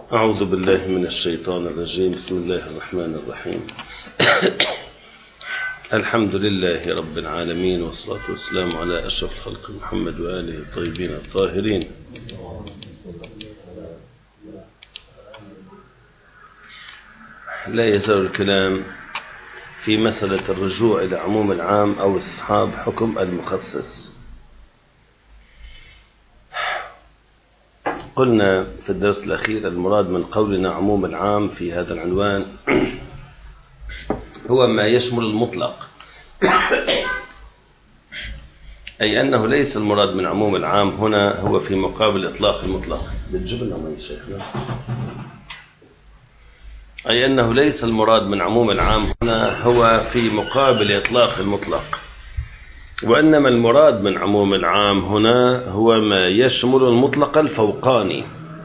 أعوذ بالله من الشيطان الرجيم. بسم الله الرحمن الرحيم. الحمد لله رب العالمين، والصلاة والسلام على أشرف الخلق محمد وآله الطيبين الطاهرين. لا يزال الكلام في مسألة الرجوع إلى عموم العام أو استصحاب حكم المخصص. قلنا في الدرس الأخير المراد من قولنا عموم العام في هذا العنوان هو ما يشمل المطلق، أي أنه ليس المراد من عموم العام هنا هو في مقابل إطلاق المطلق. بتجيبنا من شيخنا. أي أنه ليس المراد من عموم العام هنا هو في مقابل إطلاق المطلق، وإنما المراد من عموم العام هنا هو ما يشمل المطلق الفوقاني.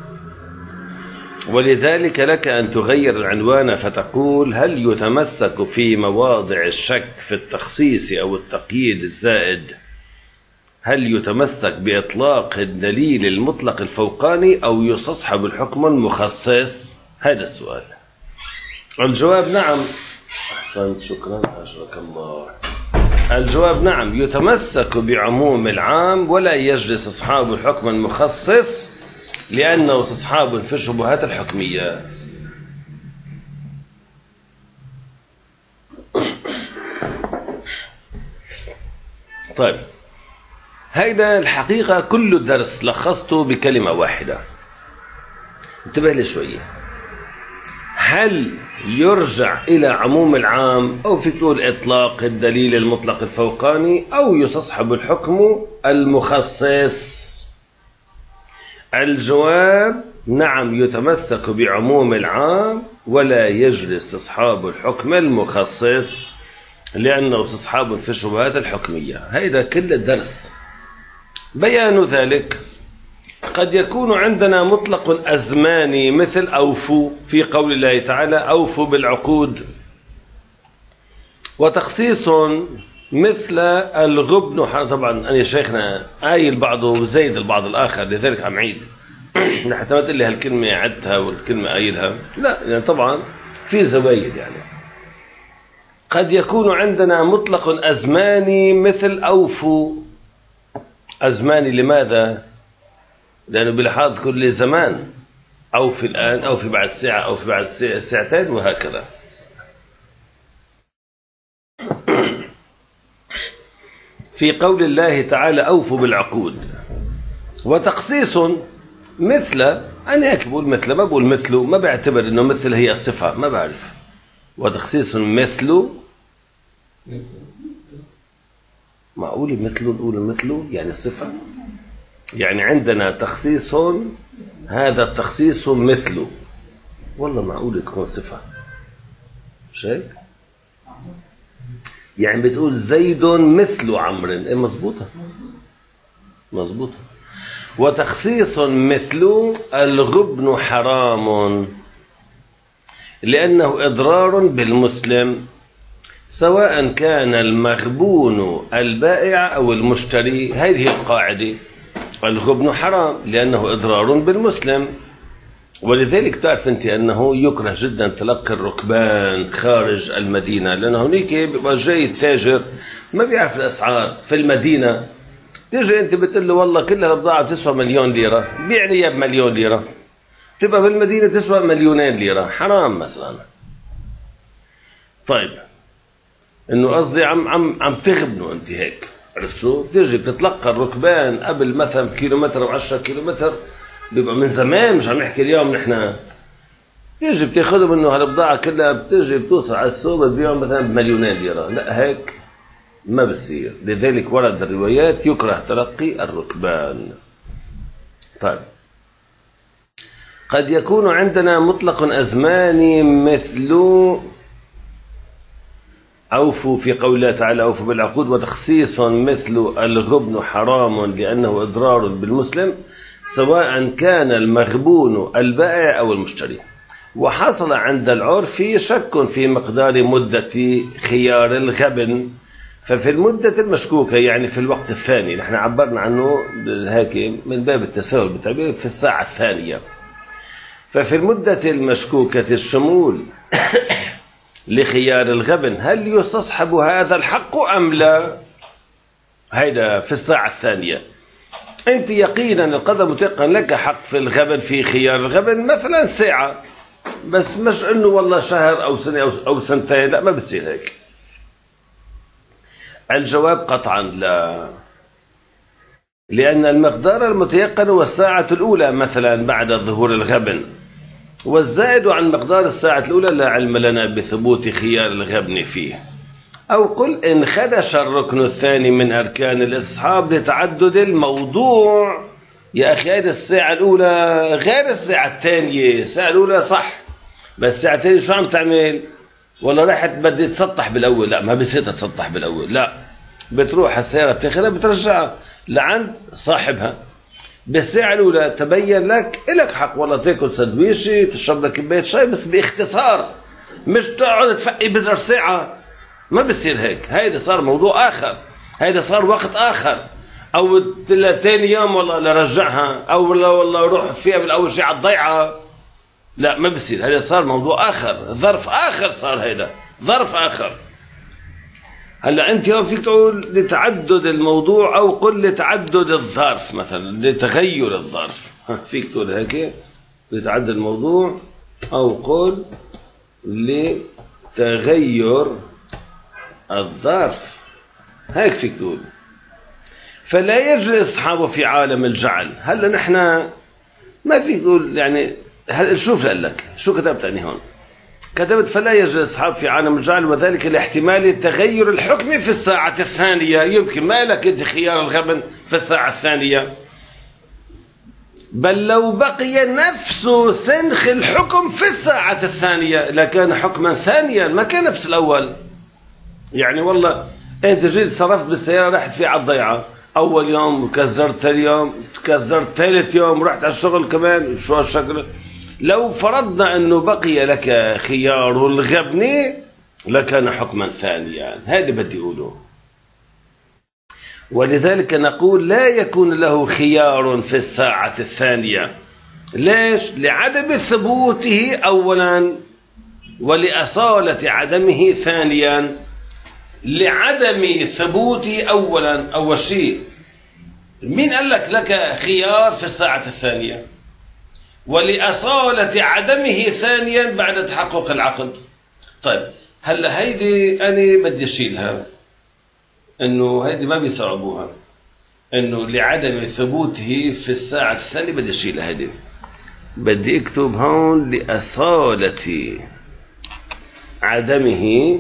ولذلك لك أن تغير العنوان فتقول: هل يتمسك في مواضع الشك في التخصيص أو التقييد الزائد، هل يتمسك بإطلاق الدليل المطلق الفوقاني أو يستصحب الحكم المخصص؟ هذا السؤال. الجواب نعم. أحسنت، شكرا، أجرك الله. الجواب نعم، يتمسك بعموم العام ولا يجلس أصحاب الحكم المخصص، لأنه استصحاب في الشبهات الحكميات. طيب، هيدا الحقيقة كل الدرس لخصته بكلمة واحدة. انتبه لي شوية. هل يرجع إلى عموم العام، أو في تقول إطلاق الدليل المطلق الفوقاني، أو يستصحب الحكم المخصص؟ الجواب نعم، يتمسك بعموم العام ولا يجلس استصحاب الحكم المخصص، لأنه استصحاب في الشبهات الحكمية. هذا كل الدرس. بيان ذلك: قد يكون عندنا مطلق أزماني مثل أوفوا في قول الله تعالى: أوفوا بالعقود، وتخصيص مثل الغبن. طبعا أنا شيخنا آيل بعضه زيد البعض الآخر، لذلك عم عيد حتى ما تقول لي هالكلمة عدتها والكلمة آيلها، لا، يعني طبعا في زوايد. يعني قد يكون عندنا مطلق أزماني مثل أوفوا. أزماني لماذا؟ لأنه بلحاظ كل زمان، أو في الآن، أو في بعد ساعة، أو في بعد ساعتين، وهكذا. في قول الله تعالى: أوفوا بالعقود. وتخصيص مثل، أنا هيك بقول مثل، ما بقول مثله، ما بعتبر إنه مثل هي صفة، ما بعرف. وتخصيص مثله، معقول مثله نقول مثله يعني صفة؟ يعني عندنا تخصيص، هذا التخصيص مثله، والله معقول يكون صفة؟ مش هيك؟ يعني بتقول زيد مثل عمرو، إيه مظبوطة؟ مظبوطة. وتخصيص مثل الغبن حرام، لأنه إضرار بالمسلم، سواء كان المغبون البائع أو المشتري. هذه القاعدة: الغبن حرام لأنه إضرار بالمسلم. ولذلك تعرف أنت أنه يكره جدا تلقي الركبان خارج المدينة، لأنه هناك بيبقى جاي التاجر ما بيعرف الأسعار في المدينة. تيجي أنت بتقول له والله كلها البضاعة بتسوى 1,000,000 ليرة، بيعني يا ب1,000,000 ليرة، تبقى في المدينة تسوى 2,000,000 ليرة، حرام مثلا. طيب، إنه قصدي عم تغبنوا أنت هيك، عرفت شو؟ بتيجي بتتلقى الركبان قبل مثلا كيلومتر أو 10 كيلومتر، بيبقى من زمان، مش عم نحكي اليوم نحن. بتيجي بتاخذوا منه هالبضاعة كلها، بتيجي بتوصل على السوق بتبيعهم مثلا ب2,000,000 ليرة. لا، هيك ما بصير. لذلك ورد الروايات يكره تلقي الركبان. طيب، قد يكون عندنا مطلق أزماني مثل أوفوا في قول الله تعالى: أوفوا بالعقود. وتخصيص مثل الغبن حرام لأنه إضرار بالمسلم، سواء كان المغبون البائع أو المشتري. وحصل عند العرف شك في مقدار مدة خيار الغبن، ففي المدة المشكوكة يعني في الوقت الثاني، نحن عبرنا عنه هيك من باب التساهل بالتعبير في الساعة الثانية. ففي المدة المشكوكة الشمول لخيار الغبن هل يستصحب هذا الحق أم لا؟ هيدا في الساعة الثانية. أنت يقينا القدر متيقن لك حق في الغبن، في خيار الغبن مثلا ساعة، بس مش إنه والله شهر أو سنة أو سنتين، لا ما بتصير هيك. الجواب قطعا لا، لأن المقدار المتيقن هو الساعة الأولى مثلا بعد ظهور الغبن، والزائد عن مقدار الساعة الأولى لا علم لنا بثبوت خيار الغبن فيه. أو قل إن خدش الركن الثاني من أركان الإصحاب لتعدد الموضوع. يا أخي هذه الساعة الأولى غير الساعة الثانية. الساعة الأولى صح، بس الساعة الثانية شو عم تعمل؟ والله رحت بدي تسطح بالأول، لا ما بصير تسطح بالأول، لا بتروح السيارة بتاخذها بترجعها لعند صاحبها. بالساعة الأولى تبين لك إلك حق والله تاكل سندويشة، تشرب لك كوباية شاي، بس باختصار، مش تقعد تفقي بزر ساعة. ما بصير هيك. هيدا صار موضوع آخر، هيدا صار وقت آخر. أو ثاني يوم والله لرجعها، أو والله روح فيها بالأول شيء على الضيعة، لا ما بصير. هيدا صار موضوع آخر، ظرف آخر صار، هيدا ظرف آخر. هلا أنت يوم فيك تقول لتعدد الموضوع، أو قل لتعدد الظرف مثلا، لتغير الظرف. فيك تقول هيك لتعدد الموضوع، أو قل لتغير الظرف، هيك فيك تقول. فلا يجري الإصحاب في عالم الجعل. هلا نحن ما فيك تقول يعني. هل شوف لك شو كتبت أني هون؟ كتبت فلا يجري الإصحاب في عالم الجعل، وذلك لاحتمال تغير الحكم في الساعة الثانية. يمكن ما لك أنت خيار الغبن في الساعة الثانية، بل لو بقي نفس سنخ الحكم في الساعة الثانية لكان حكما ثانيا، ما كان نفس الأول. يعني والله أنت جيت صرفت بالسيارة، رحت فيها على الضيعة أول يوم، كزرت ثاني يوم، كزرت ثالث يوم، رحت على الشغل كمان، شو هالشكل. لو فرضنا أنه بقي لك خيار الغبن لكان حكما ثانيا. هذا بدي أقوله. ولذلك نقول لا يكون له خيار في الساعة الثانية. ليش؟ لعدم ثبوته أولا، ولأصالة عدمه ثانيا. لعدم ثبوته أولا، أول شيء مين قال لك خيار في الساعة الثانية؟ ولأصالة عدمه ثانيا بعد تحقق العقد. طيب هلا هيدي أنا بدي أشيلها، إنه هيدي ما بيصعبوها، إنه لعدم ثبوته في الساعة الثانية بدي أشيلها. هيدي بدي أكتب هون لأصالة عدمه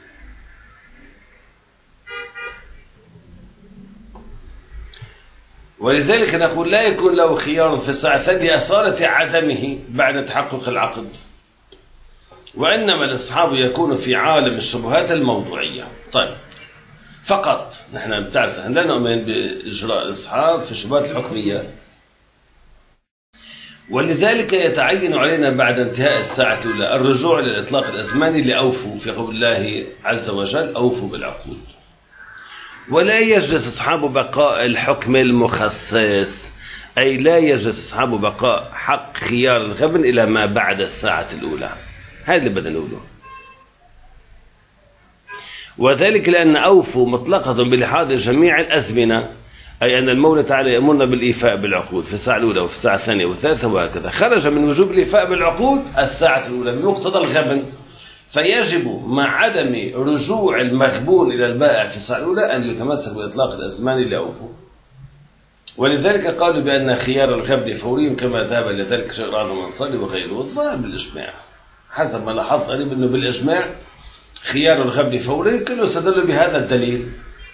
ولذلك نقول لا يكون له خيار في الساعة الثانية لأصالة عدمه بعد تحقق العقد. وإنما الإصحاب يكون في عالم الشبهات الموضوعية. طيب فقط نحن بتعرف لا نؤمن بإجراء الإصحاب في الشبهات الحكمية، ولذلك يتعين علينا بعد انتهاء الساعة الأولى الرجوع للإطلاق الأزماني لأوفوا في قول الله عز وجل أوفوا بالعقود. ولا يجلس أصحاب بقاء الحكم المخصص، أي لا يجلس أصحاب بقاء حق خيار الغبن إلى ما بعد الساعة الأولى. هذا اللي بدنا نقوله. وذلك لأن أوفوا مطلقة بلحاظ جميع الأزمنة، أي أن المولى تعالى يأمرنا بالإيفاء بالعقود في الساعة الأولى وفي الساعة الثانية والثالثة وهكذا. خرج من وجوب الإيفاء بالعقود الساعة الأولى بمقتضى الغبن، فيجب مع عدم رجوع المغبون إلى البائع في الساعة الأولى أن يتمسك بإطلاق الأزمان لأوفوا. ولذلك قالوا بأن خيار الغبن فوري، كما ذهب إلى ذلك شيخ الأعظم المنصري وغيره. الظاهر بالإجماع حسب ما لاحظت قريب أنه بالإجماع خيار الغبن فوري، كله استدلوا بهذا الدليل.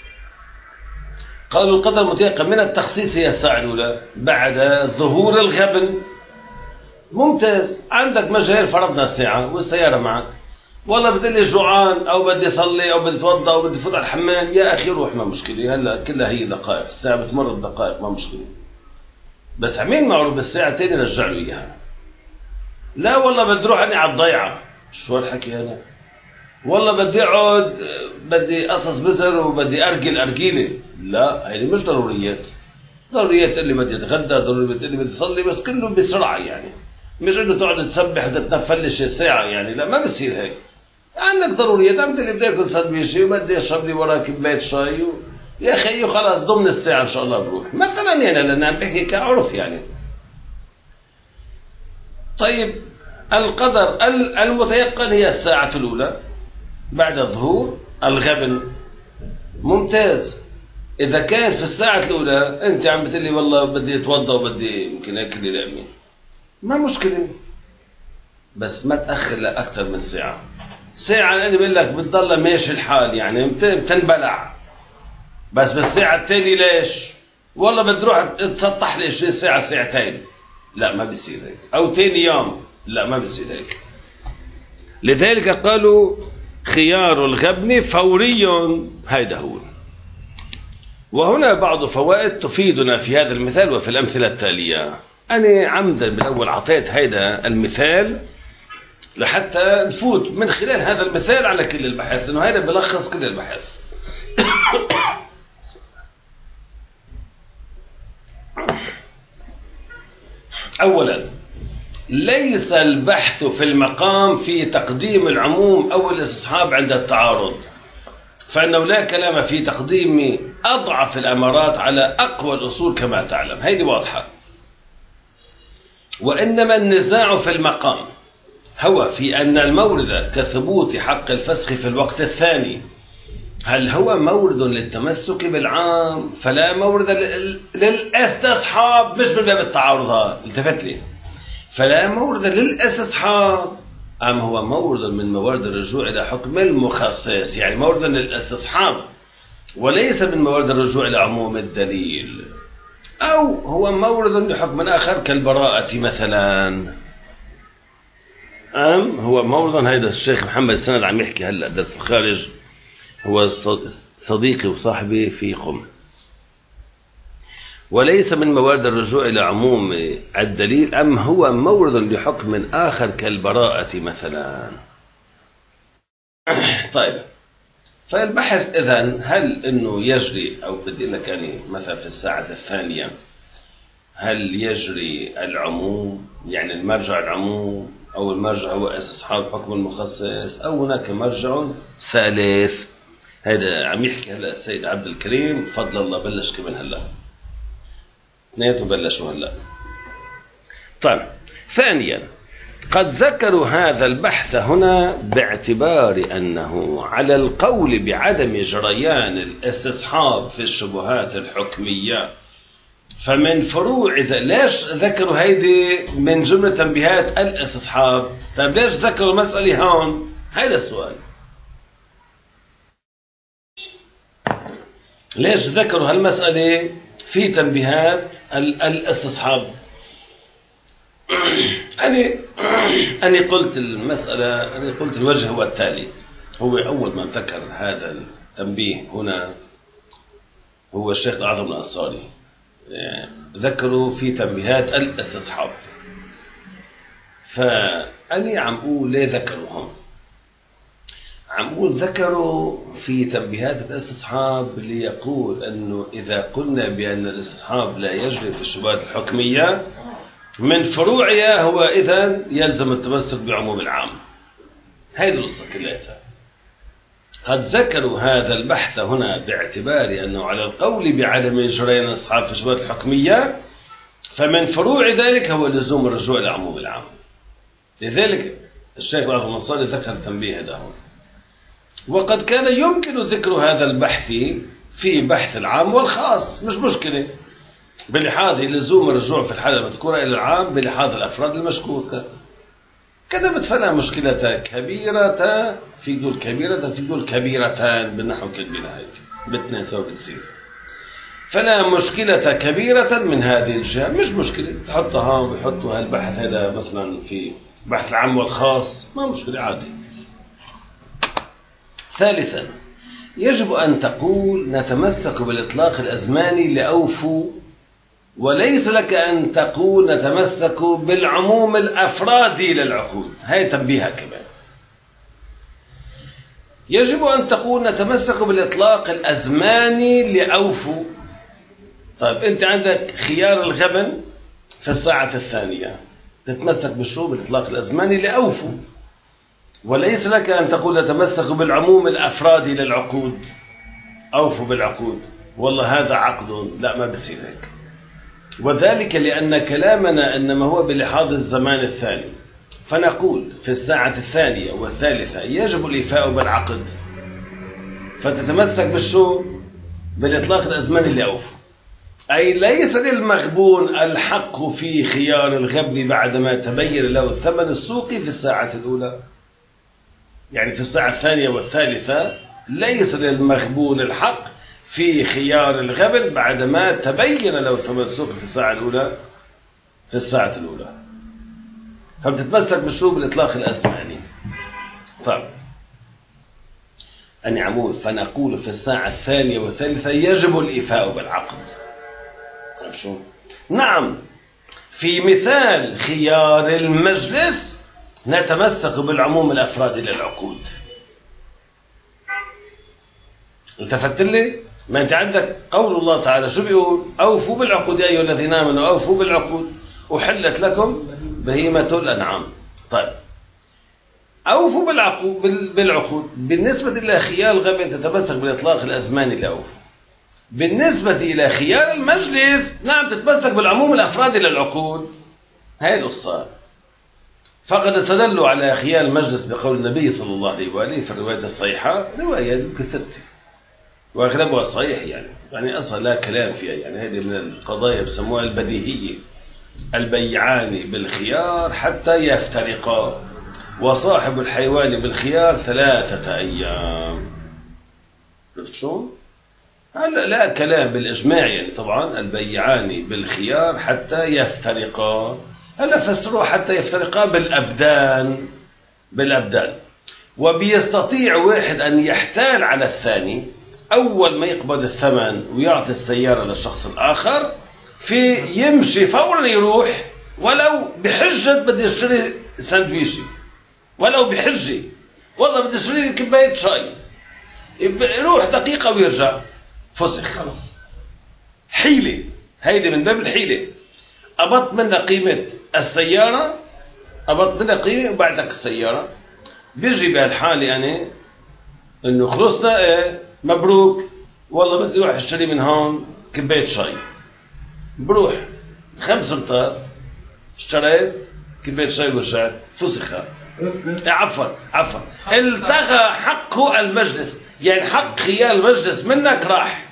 قالوا القدر متيقن من التخصيص هي الساعة الأولى بعد ظهور الغبن. ممتاز، عندك مجال فرضنا الساعة والسيارة معك، والله بدي لي جوعان أو بدي أصلي أو بدي أتوضأ أو بدي أفوت على الحمام، يا أخي روح ما مشكلة. هلا كلها هي دقائق، الساعة بتمر بدقائق ما مشكلة، بس عمين معروف بالساعة تاني رجع له إياها. لا والله بدي أروح أنا على الضيعة، شو هالحكي هذا؟ والله بدي أقعد بدي أصص بزر وبدي أرجل أرجيلة. لا هذه مش ضروريات. ضروريات اللي بدي أتغدى، ضروريات اللي بدي أصلي، بس كله بسرعة يعني. مش انه تقعد تسبح وتتنفلش ساعة يعني، لا ما بصير هيك. عندك ضروريات، عم تقول لي بدي اكل سندويشة وبدي اشرب لي وراك كوباية شاي يا اخي خلاص ضمن الساعة ان شاء الله بروح مثلا يعني، لان عم بحكي كعرف يعني. طيب القدر المتيقن هي الساعة الأولى بعد الظهور الغبن، ممتاز. إذا كان في الساعة الأولى أنت عم بتقول لي والله بدي أتوضأ وبدي يمكن أكل لي لأمين، ما مشكلة، بس ما تأخر لأكثر من ساعة. ساعة أنا بقول لك بتضل ماشي الحال يعني بتنبلع، بس بالساعة الثانية ليش؟ والله بدي روح تسطح لي 20 ساعة ساعتين، لا ما بيصير هيك. أو ثاني يوم، لا ما بيصير هيك. لذلك قالوا خيار الغبن فوري، هيدا هو. وهنا بعض فوائد تفيدنا في هذا المثال وفي الأمثلة التالية. أنا عمدا بالأول عطيت هيدا المثال لحتى نفوت من خلال هذا المثال على كل البحث، لأنه هيدا بلخص كل البحث. أولا، ليس البحث في المقام في تقديم العموم أو الاستصحاب عند التعارض، فإنه لا كلام في تقديم أضعف الأمارات على أقوى الأصول كما تعلم، هذه واضحة. وإنما النزاع في المقام هو في أن المورد كثبوت حق الفسخ في الوقت الثاني، هل هو مورد للتمسك بالعام فلا مورد للاستصحاب، مش من باب التعارض، التفت لي، فلا مورد للاستصحاب، أم هو مورد من موارد الرجوع إلى حكم المخصص، يعني مورد للاستصحاب وليس من موارد الرجوع إلى عموم الدليل، أو هو مورد لحكم آخر كالبراءة مثلا، أم هو مورد. هيدا الشيخ محمد سند عم يحكي هلا درس الخارج، هو صديقي وصاحبي في قم، وليس من موارد الرجوع إلى عموم الدليل، أم هو مورد لحكم آخر كالبراءة مثلا. طيب، فالبحث إذن هل إنه يجري، أو بدي لك يعني مثلا في الساعة الثانية، هل يجري العموم يعني المرجع العموم، أو المرجع هو استصحاب حكم المخصص، أو هناك مرجع ثالث. هذا عم يحكي هلا السيد عبد الكريم فضل الله، بلش كمان هلا، اثنيناتهم بلشوا هلا. طيب، ثانيا، قد ذكروا هذا البحث هنا باعتبار أنه على القول بعدم جريان الاستصحاب في الشبهات الحكمية، فمن فروع ليش ذكروا هيدي من جملة تنبيهات الاستصحاب؟ طيب ليش ذكروا المسألة هون؟ هذا السؤال، ليش ذكروا هالمسألة في تنبيهات الاستصحاب؟ أنا قلت المسألة، أنا قلت الوجه هو التالي. هو أول من ذكر هذا التنبيه هنا هو الشيخ الأعظم الأنصاري، ذكروا في تنبيهات الاستصحاب. فأنا عم أقول ليه ذكروا هون؟ عم أقول ذكروا في تنبيهات الاستصحاب ليقول أنه إذا قلنا بأن الاستصحاب لا يجري في الشبهات الحكمية من فروعها، هو إذن يلزم التمسك بعموم العام. هذه القصة كلها. قد ذكروا هذا البحث هنا باعتبار أنه على القول بعدم جريان الاستصحاب في الشبهات الحكمية، فمن فروع ذلك هو لزوم الرجوع إلى عموم العام. لذلك الشيخ الأعظم الأنصاري ذكر التنبيه هذا هون. وقد كان يمكن ذكر هذا البحث في بحث العام والخاص، مش مشكلة، بلحاظ لزوم الرجوع في الحالة المذكورة إلى العام بلحاظ الأفراد المشكوكة. كذا فلا مشكلة كبيرة، في دول كبيرة، في دول كبيرتان بالنحو كالبناء، هيك باثنين سوا بتصير. فلا مشكلة كبيرة من هذه الجهة، مش مشكلة تحطها ويحطوا هالبحث هذا مثلا في بحث العام والخاص، ما مشكلة عادي. ثالثا، يجب أن تقول نتمسك بالإطلاق الأزماني لأوفوا، وليس لك أن تقول نتمسك بالعموم الأفرادي للعقود. هاي تنبيهها كمان. يجب أن تقول نتمسك بالإطلاق الأزماني لأوفوا. طيب أنت عندك خيار الغبن في الساعة الثانية، تتمسك بالشو؟ بالإطلاق الأزماني لأوفوا. وليس لك أن تقول تتمسك بالعموم الأفرادي للعقود، أوفوا بالعقود، والله هذا عقد، لا ما بصير هيك. وذلك لأن كلامنا إنما هو بلحاظ الزمان الثاني، فنقول في الساعة الثانية والثالثة يجب الإيفاء بالعقد، فتتمسك بالشو؟ بالإطلاق الأزماني لأوفوا. أي ليس للمغبون الحق في خيار الغبن بعدما تبين له الثمن السوقي في الساعة الأولى. يعني في الساعة الثانية والثالثة ليس للمغبون الحق في خيار الغبن بعدما تبين له الثمن السوقي في الساعة الأولى. في الساعة الأولى فبتتمسك بالشو؟ بالإطلاق الأزماني. طيب أنا عمول فنقول في الساعة الثانية والثالثة يجب الإيفاء بالعقد. شو؟ نعم، في مثال خيار المجلس نتمسك بالعموم الأفرادي للعقود. التفت لي؟ ما أنت عندك قول الله تعالى شو بيقول؟ أوفوا بالعقود يا أيها الذين آمنوا أوفوا بالعقود أحلت لكم بهيمة الأنعام. طيب أوفوا بالعقود بالنسبة إلى خيار الغبن تتمسك بالإطلاق الأزماني لأوفوا. بالنسبة إلى خيار المجلس نعم تتمسك بالعموم الأفرادي للعقود. هاي القصة. فقد استدلوا على خيار المجلس بقول النبي صلى الله عليه وآله في الرواية الصحيحة، رواية كثرت وأغلبها صحيح، يعني أصلا لا كلام فيها. يعني هذه من القضايا بسموها البديهية. البيعان بالخيار حتى يفترقا، وصاحب الحيوان بالخيار 3 أيام. عرفت شو؟ هلا لا كلام بالإجماع، يعني طبعا البيعان بالخيار حتى يفترقا. هلا فسروا حتى يفترقا بالأبدان. وبيستطيع واحد أن يحتال على الثاني أول ما يقبض الثمن ويعطي السيارة للشخص الآخر، في يمشي فورا يروح ولو بحجة بدي اشتري ساندويشي، ولو بحجة والله بدي اشتري كوباية شاي، يروح دقيقة ويرجع، فسخ. حيلة، هيدي من باب الحيلة. أبط منها قيمة السيارة، أبط منها قيمة وبعدك السيارة. بيجي بهالحالة يعني إنه خلصنا، مبروك والله بدي أروح أشتري من هون كوباية شاي. بروح 5 أمتار اشتريت كوباية شاي ورجعت، فسخة. عفوا التغى حقه المجلس، يعني حق خيار المجلس منك راح.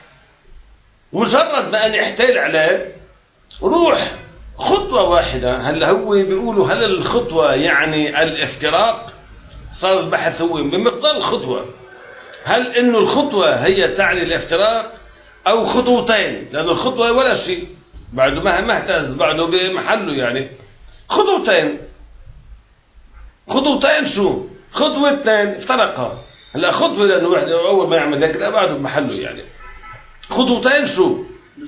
مجرد ما أن يحتال عليه روح خطوة واحدة. هلا هو بيقولوا هل الخطوة يعني الافتراق؟ صار البحث هو بمقدار الخطوة، هل إنه الخطوة هي تعني الافتراق أو خطوتين؟ لأن الخطوة ولا شيء، بعده ما اهتز، بعده بمحله. يعني خطوتين شو؟ خطوة 2 افترقها. هلا خطوة لأنه واحد أول ما يعمل هيك، لا بعده بمحله. يعني خطوتين شو؟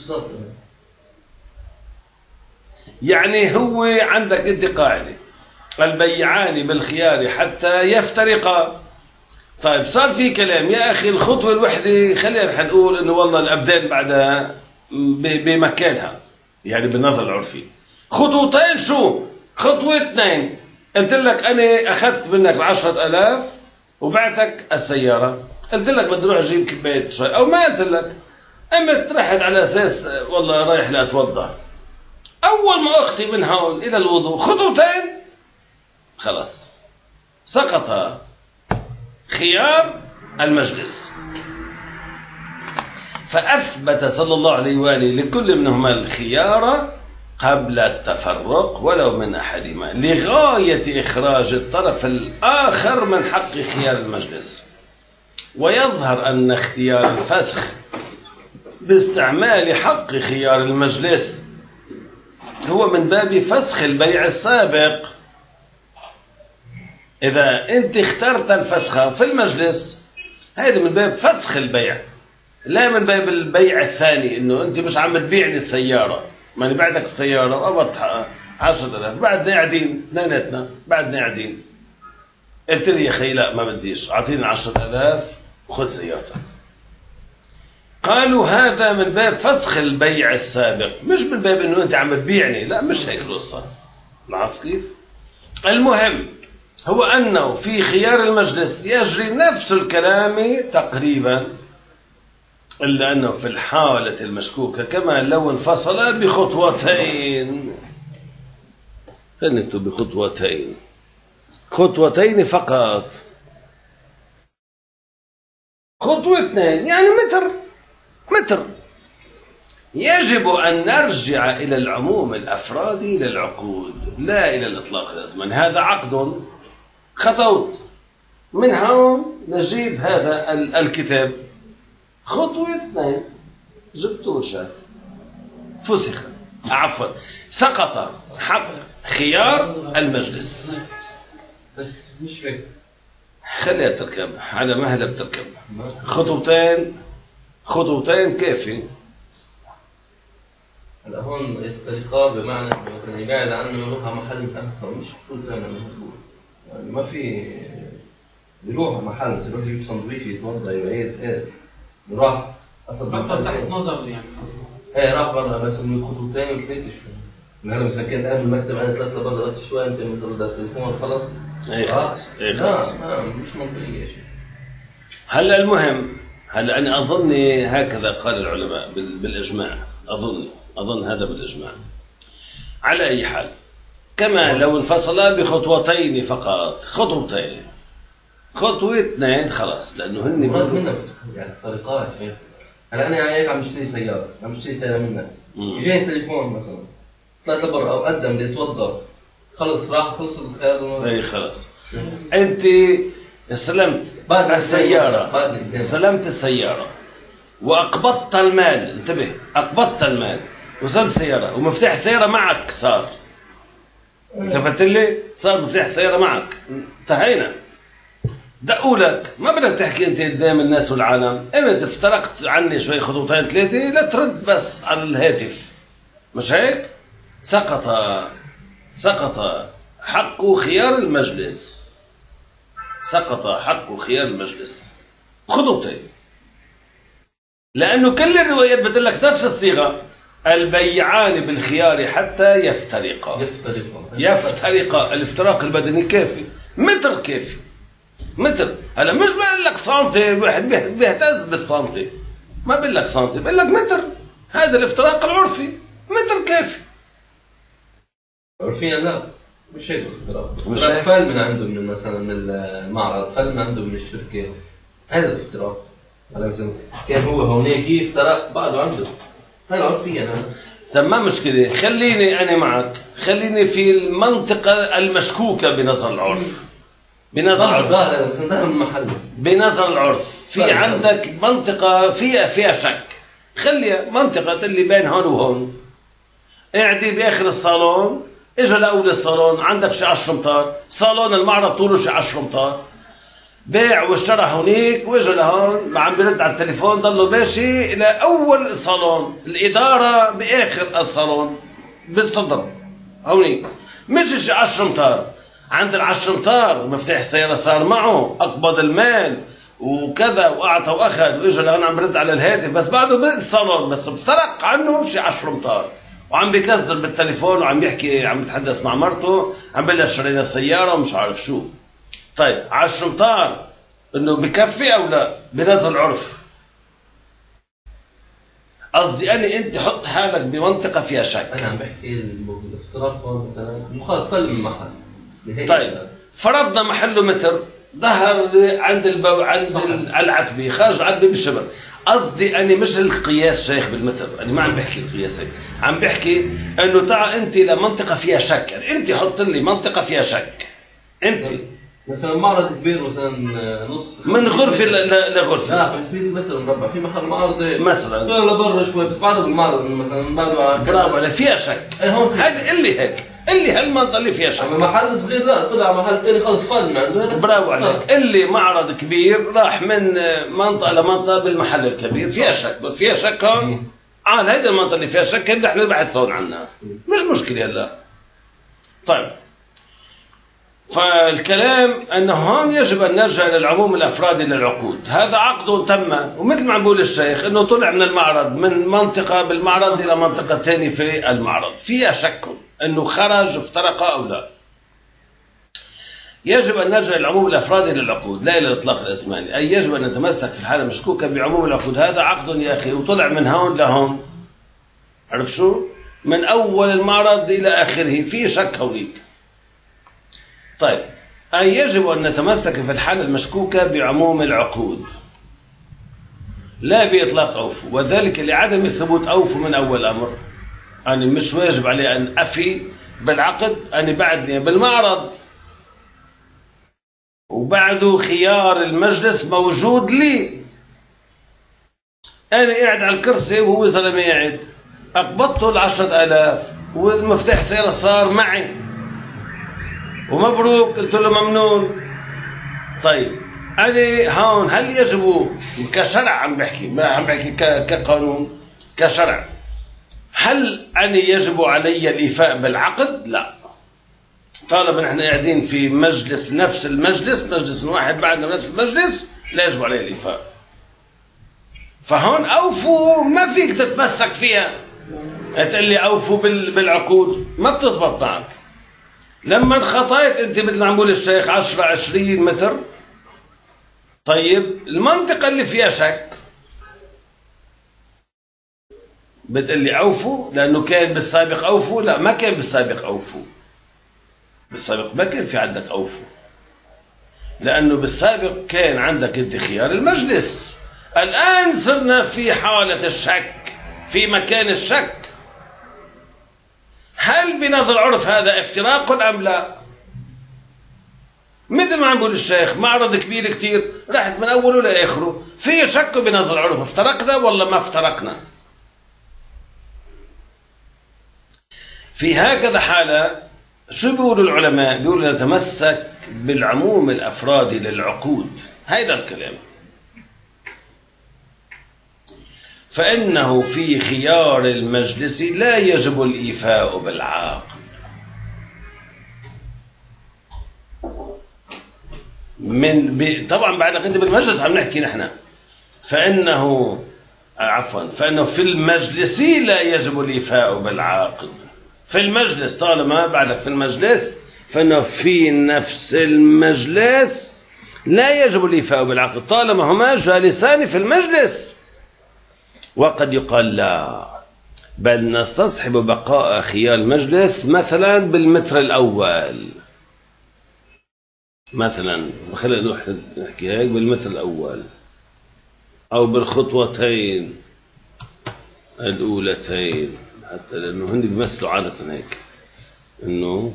يعني هو عندك انت قاعدة البيعان بالخيار حتى يفترقا. طيب صار في كلام يا أخي الخطوة الوحدة خلينا رح نقول إنه والله الأبدان بعدها بمكانها، يعني بالنظر العرفي. خطوتين شو؟ خطوة 2. قلت لك أنا أخذت منك 10,000 وبعتك السيارة، قلت لك بدي أروح أجيب كوباية شاي، أو ما قلت لك، أمت رحت على أساس والله رايح لأتوضأ. أول ما أخطي من هون إلى الوضوء خطوتين، خلاص سقط خيار المجلس. فأثبت صلى الله عليه وآله لكل منهما الخيار قبل التفرق ولو من أحدهما، لغاية إخراج الطرف الآخر من حق خيار المجلس. ويظهر أن اختيار الفسخ باستعمال حق خيار المجلس هو من باب فسخ البيع السابق. إذا أنت اخترت الفسخ في المجلس هذا من باب فسخ البيع، لا من باب البيع الثاني، إنه أنت مش عم تبيعني السيارة، ماني بعدك السيارة وقبضت 10,000، بعدنا قاعدين اثنيناتنا، بعدنا قاعدين، قلت لي يا أخي لا ما بديش، أعطيني 10,000 وخذ سيارتك. قالوا هذا من باب فسخ البيع السابق، مش من باب إنه أنت عم تبيعني، لا مش هيك القصة، لاحظ كيف؟ المهم هو أنه في خيار المجلس يجري نفس الكلام تقريبا، إلا أنه في الحالة المشكوكة كما لو انفصل بخطوتين. فنكتب بخطوتين، خطوتين فقط، خطوتين يعني متر. يجب أن نرجع إلى العموم الأفرادي للعقود لا إلى الإطلاق الأزمني. هذا عقد خطوت من هون نجيب هذا الكتاب، خطوة 2 جبتوا شات فسخ، عفوا سقط حق خيار المجلس. بس مش فكرة، خليها تركب على مهلة بتركب. خطوتين كافي. هلا هون الطريقة بمعنى مثلا يبعد عنه يروح على محل أكثر، مش خطوتين يعني ما في يروح على محل يروح يجيب سندويش يتوضا يعيد راح أصلا تحت نظر يعني راح برا بس من خطوتين وثلاثة شوي. من هذا مثلا كنت قبل المكتب أنا 3 برا بس شوي أنت مثل ده التليفون خلص. خلاص. مش منطقية شيء. هلا المهم أنا أظن هكذا قال العلماء بالإجماع، أظن هذا بالإجماع. على أي حال كما لو انفصلا بخطوتين فقط، خطوة 2 خلاص، لأنه هن مراد منك يعني طريقات. هلا أنا يعني عم بشتري سيارة منك، يجيني تليفون مثلا طلعت لبرا أو قدم ليتوضا خلص راح خلص الخيار. أي خلاص أنت استلمت السيارة وأقبضت المال، انتبه أقبضت المال وصلت السيارة ومفتاح السيارة معك، صار انتبهت لي؟ صار مفتاح السيارة معك، انتهينا. دقوا لك، ما بدك تحكي انت قدام الناس والعالم، امتى افترقت عني شوي خطوتين 3 لا ترد بس على الهاتف، مش هيك؟ سقط حق خيار المجلس، خطوتين، لأنه كل الروايات بدلك نفس الصيغة، البيعان بالخيار حتى يفترقا. الافتراق البدني كافي، متر كافي، متر. هلا مش بقول لك سنتي، واحد بيهتز بالسنتي، ما بقول لك سنتي، بقول لك متر. هذا الافتراق العرفي، متر كافي. عرفيا لا مش هيك الافتراق. فل من عنده من مثلا من المعرض، فل من عنده من الشركة، هذا الافتراق. هلا مثلا كان هو هونيك افترق بعده عنده، هذا عرفيا. تمام مشكلة. خليني أنا معك، خليني في المنطقة المشكوكة بنظر العرف. بنظر العرف في عندك منطقة فيها شك، خليها منطقة اللي بين هون وهون. قاعدة بآخر الصالون، إجا لأول الصالون عندك شي 10 أمتار، صالون المعرض طوله شي 10 أمتار، بيع واشترى هونيك واجا لهون عم بيرد على التليفون، ضله ماشي إلى أول الصالون، الإدارة بآخر الصالون بالصدر هونيك، مشي شي 10 أمتار. عند 10 أمتار مفتاح السيارة صار معه، أقبض المال وكذا وأعطى وأخذ، وإجا لهون عم برد على الهاتف بس بعده بالصالون، بس افترق عنه شي 10 أمتار، وعم بيكذب بالتليفون وعم يحكي، عم يتحدث مع مرته، عم بيقول لها اشترينا السيارة ومش عارف شو. طيب 10 أمتار إنه بكفي أو لا بنظر العرف؟ قصدي أنت حط حالك بمنطقة فيها شك. أنا عم بحكي الافتراق هون مثلا خلص فل من محل. طيب فرضنا محله متر، ظهر عند العتبة، خرج العتبة بالشبر. قصدي أنا مش القياس شيخ بالمتر، أنا ما عم بحكي القياس، عم بحكي إنه تعال أنت لمنطقة فيها شك، يعني أنت حط لي منطقة فيها شك. أنت مثلا معرض كبير مثلا نص من غرفة لغرفة، لا 500 مثلا مربع، في محل معرض مثلا لبرا شوي بس بعده بالمعرض مثلا بعده برافو عليك، فيها شك. هذا اللي هيك اللي هالمنطقة اللي فيها شك. محل صغير لا طلع محل ثاني خلص فل عنده. برافو عليك. اللي معرض كبير راح من منطقة لمنطقة بالمحل الكبير فيها شك، بس فيها شك هون هذه المنطقة اللي فيها شك اللي احنا نبحث هون عنها، مش مشكلة هلا. طيب فالكلام أنه هون يجب أن نرجع للعموم الأفرادي للعقود. هذا عقد تم، ومثل ما بقول الشيخ أنه طلع من المعرض من منطقة بالمعرض إلى منطقة ثانية في المعرض، فيها شك، أنه خرج افترق أو لا. يجب أن نرجع للعموم الأفرادي للعقود لا إلى الإطلاق الأزماني، أي يجب أن نتمسك في الحالة المشكوكة بعموم العقود. هذا عقد يا أخي وطلع من هون لهون، عرف شو؟ من أول المعرض إلى آخره في شك هونيك. طيب، أي يجب أن نتمسك في الحالة المشكوكة بعموم العقود لا بإطلاق أوفو، وذلك لعدم ثبوت أوفو من أول أمر. أنا مش واجب علي أن أفي بالعقد، أنا بعدني بالمعرض وبعده خيار المجلس موجود لي. أنا قاعد على الكرسي وهو زلمة قاعد، أقبضته 10,000 والمفتاح سيارة صار معي ومبروك، قلت له ممنون. طيب أنا هون هل يجب كشرع، عم بحكي ما عم بحكي كقانون، كشرع، هل أنا يجب علي الإيفاء بالعقد؟ لا، طالما نحن قاعدين في مجلس نفس المجلس، مجلس واحد بعدنا نفس المجلس، لا يجب علي الإيفاء. فهون أوفوا ما فيك تتمسك فيها، تقول لي أوفوا بالعقود، ما بتزبط معك. لما انخطيت أنت مثل ما عم بقول الشيخ 10-20 متر، طيب المنطقة اللي فيها شك بتقول لي أوفوا لأنه كان بالسابق أوفوا؟ لا، ما كان بالسابق أوفوا، بالسابق ما كان في عندك أوفوا، لأنه بالسابق كان عندك انت خيار المجلس. الآن صرنا في حالة الشك، في مكان الشك، هل بنظر عرف هذا افتراق أم لا؟ مثل ما عم بقول الشيخ معرض كبير كتير، رحت من أوله لآخره، في شك بنظر عرف افترقنا ولا ما افترقنا؟ في هكذا حالة شو بيقولوا العلماء؟ بيقولوا نتمسك بالعموم الأفرادي للعقود، هيدا الكلام. فإنه في خيار المجلس لا يجب الإيفاء بالعقد. طبعا بعد كنت بالمجلس عم نحكي نحن، فإنه في المجلس لا يجب الإيفاء بالعقد. في المجلس، طالما بعدك في المجلس، فإنه في نفس المجلس لا يجب الإيفاء بالعقد طالما هما جالسان في المجلس. وقد يقال لا، بل نستصحب بقاء خيار المجلس مثلا بالمتر الأول، مثلا خلينا نروح نحكي هيك بالمتر الأول، أو بالخطوتين الأولتين، حتى لأنه هن بيمثلوا عادة هيك إنه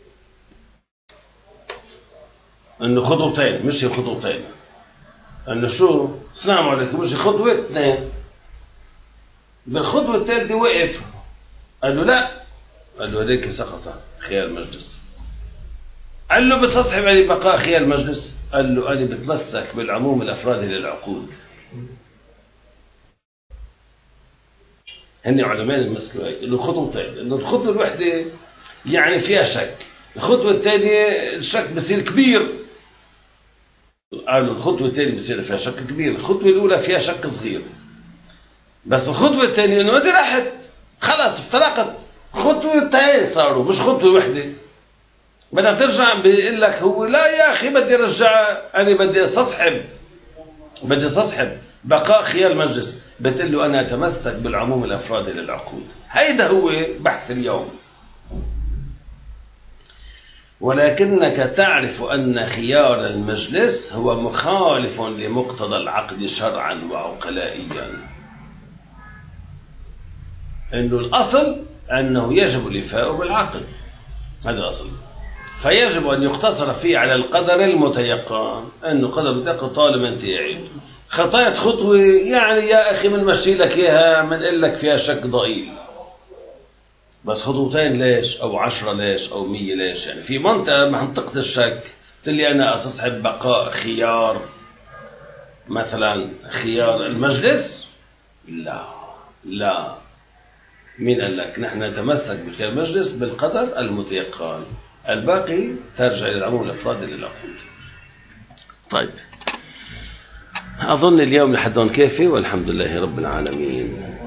خطوتين، مش خطوتين، إنه شو السلام عليكم، مش خطوة اثنين. بالخطوة الثالثة وقف، قال له لا، قال له هذيك سقط خيار المجلس. قال له بستصحب علي بقاء خيار المجلس، قال له أنا بتمسك بالعموم الأفرادي للعقود. هن علماء المسكوا هيك انه خطوتين، انه الخطوه الوحده يعني فيها شك، الخطوه الثانيه الشك بصير كبير. قالوا الخطوه الثانيه بصير فيها شك كبير، الخطوه الاولى فيها شك صغير، بس الخطوه الثانيه انه انت رحت خلص افترقت، خطوتين صاروا مش خطوه وحده. بدك ترجع بيقول لك هو لا يا اخي بدي ارجع، انا بدي استصحب بقاء خيار المجلس. بتقول له أنا أتمسك بالعموم الأفرادي للعقود. هيدا هو بحث اليوم. ولكنك تعرف أن خيار المجلس هو مخالف لمقتضى العقد شرعا وعقلائيا، إنه الأصل أنه يجب الإيفاء بالعقد، هذا أصل. فيجب أن يقتصر فيه على القدر المتيقن، أنه قدر المتيقن طالما أنت قاعد. خطأت خطوة يعني يا أخي من مشي لك إياها، من قل لك فيها شك ضئيل، بس خطوتين ليش؟ أو 10 ليش؟ أو 100 ليش؟ يعني في منطقة الشك تقول لي أنا أستصحب بقاء خيار مثلا خيار المجلس؟ لا، مين قال لك؟ نحن نتمسك بخيار المجلس بالقدر المتيقن، الباقي ترجع للعموم الأفرادي للعقود. طيب، أظن اليوم لحد هون كافي، والحمد لله رب العالمين.